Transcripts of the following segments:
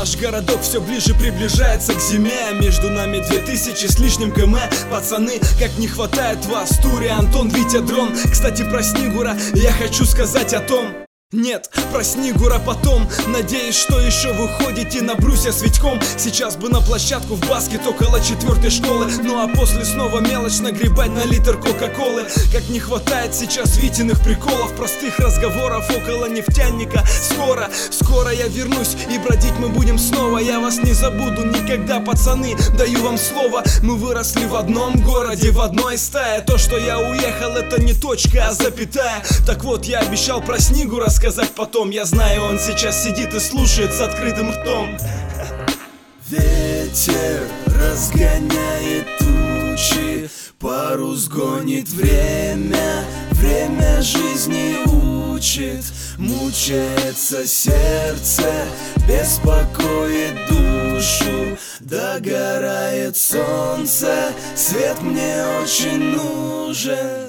Наш городок все ближе приближается к зиме. Между нами 2000 с лишним км. Пацаны, как не хватает вас. Тури, Антон, Витя, Дрон. Кстати, про Снигура я хочу сказать о том. Нет, про Снигура потом. Надеюсь, что еще вы ходите на брусья с Витьком. Сейчас бы на площадку в баскет около 4-й школы. Ну а после снова мелочь нагребать на литр кока-колы. Как не хватает сейчас Витиных приколов, простых разговоров около нефтяника. Скоро я вернусь, и бродить мы будем снова. Я вас не забуду никогда, пацаны, даю вам слово. Мы выросли в одном городе, в одной стае. То, что я уехал, это не точка, а запятая. Так вот, я обещал про Снигура сказать потом. Я знаю, он сейчас сидит и слушает с открытым ртом. Ветер разгоняет тучи, парус гонит время, время жизни учит. Мучается сердце, беспокоит душу, догорает солнце, свет мне очень нужен.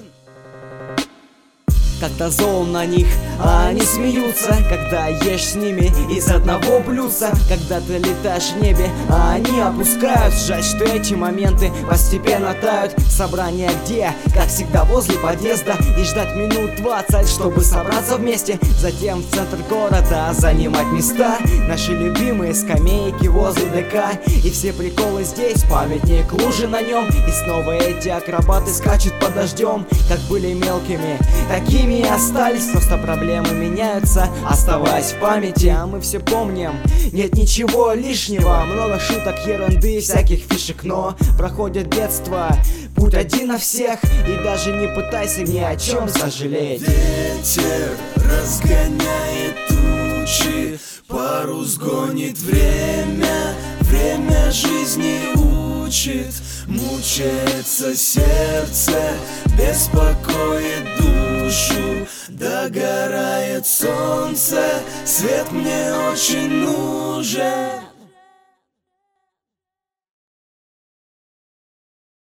Когда зол на них, а они смеются, когда ешь с ними из одного блюдца. Когда ты летаешь в небе, а они опускают. Жаль, что эти моменты постепенно тают. Собрание где? Как всегда возле подъезда. И ждать минут 20, чтобы собраться вместе. Затем в центр города занимать места. Наши любимые скамейки возле ДК. И все приколы здесь, памятник лужи на нем. И снова эти акробаты скачут под дождем. Как были мелкими, такими и остались. Просто проблемы меняются, оставаясь в памяти. А мы все помним, нет ничего лишнего. Много шуток, ерунды, всяких фишек. Но проходит детство, путь один на всех. И даже не пытайся ни о чем сожалеть. Ветер разгоняет тучи, парус гонит время, время жизни учит. Мучается сердце, беспокоит душу, догорает солнце, свет мне очень нужен.